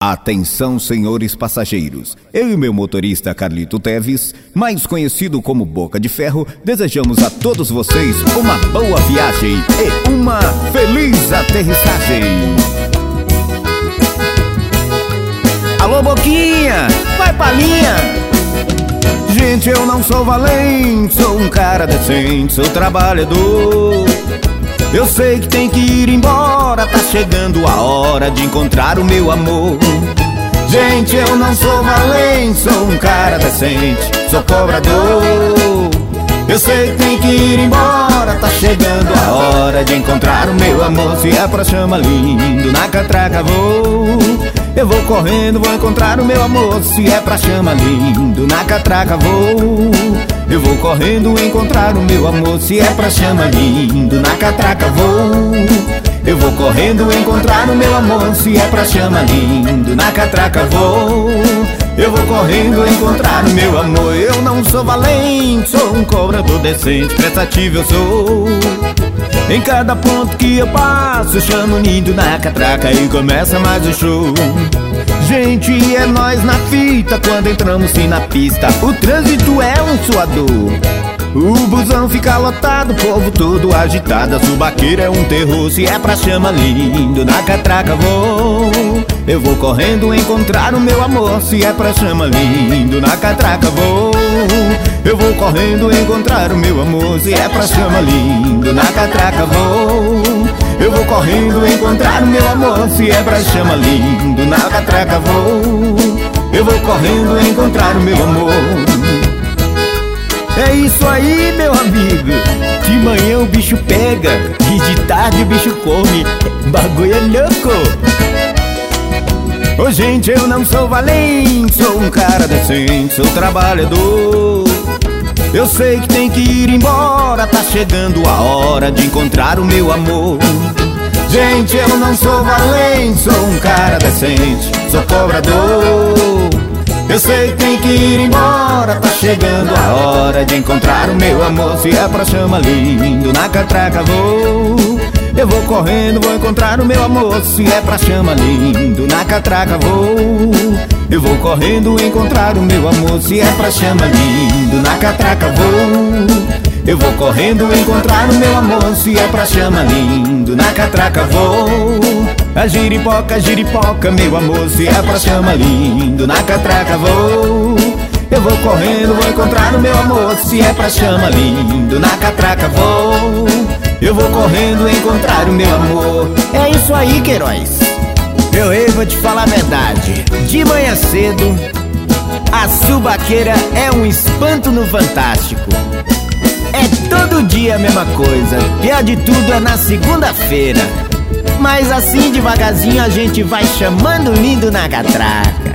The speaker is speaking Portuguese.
Atenção, senhores passageiros. Eu e meu motorista Carlito Teves, mais conhecido como Boca de Ferro, desejamos a todos vocês uma boa viagem e uma feliz aterrissagem. Alô, Boquinha, vai pra linha. Gente, eu não sou valente, sou um cara decente, sou trabalhador. Eu sei que tem que ir embora, tá chegando a hora de encontrar o meu amor. Gente, eu não sou valente, sou um cara decente, sou cobrador. Eu sei que tem que ir embora, tá chegando a hora de encontrar o meu amor. Se é pra chama lindo, na catraca vou. Eu vou correndo, vou encontrar o meu amor. Se é pra chama lindo, na catraca vou. Eu vou correndo encontrar o meu amor. Se é pra chama lindo, na catraca vou. Eu vou correndo encontrar o meu amor. Se é pra chama lindo, na catraca vou. Eu vou correndo encontrar o meu amor. Eu não sou valente, sou um cobrador decente, prestativo eu sou. Em cada ponto que eu passo, chamo lindo na catraca e começa mais o show. Gente, é nós na fita quando entramos sim na pista. O trânsito é um suador. O busão fica lotado, o povo todo agitado. A subaqueira é um terror. Se é pra chama lindo, na catraca vou. Eu vou correndo encontrar o meu amor. Se é pra chama lindo, na catraca vou. Eu vou correndo encontrar o meu amor. Se é pra chama lindo, na catraca vou. Eu vou correndo encontrar o meu amor. Se é pra chama lindo, na catraca vou. Eu vou correndo encontrar o meu amor. É isso aí, meu amigo. De manhã o bicho pega e de tarde o bicho come. Bagulho é louco. Ô gente, eu não sou valente, sou um cara decente, sou trabalhador. Eu sei que tem que ir embora, tá chegando a hora de encontrar o meu amor. Gente, eu não sou valente, sou um cara decente, sou cobrador. Eu sei que tem que ir embora, tá chegando a hora de encontrar o meu amor. Se é pra chama lindo, na catraca vou. Eu vou correndo, vou encontrar o meu amor. Se é pra chama lindo, na catraca vou. Eu vou correndo encontrar o meu amor. Se é pra chama lindo, na catraca vou. Eu vou correndo encontrar o meu amor. Se é pra chama lindo, na catraca vou. A giripoca, giripoca, meu amor. Se é pra chama lindo, na catraca vou. Eu vou correndo, vou encontrar o meu amor. Se é pra chama lindo, na catraca vou. Eu vou correndo encontrar o meu amor. É isso aí, Queiroz. Eu vou te falar a verdade. De manhã cedo, a subaqueira é um espanto no Fantástico. É todo dia a mesma coisa. Pior de tudo é na segunda-feira. Mas assim devagarzinho a gente vai chamando lindo na catraca.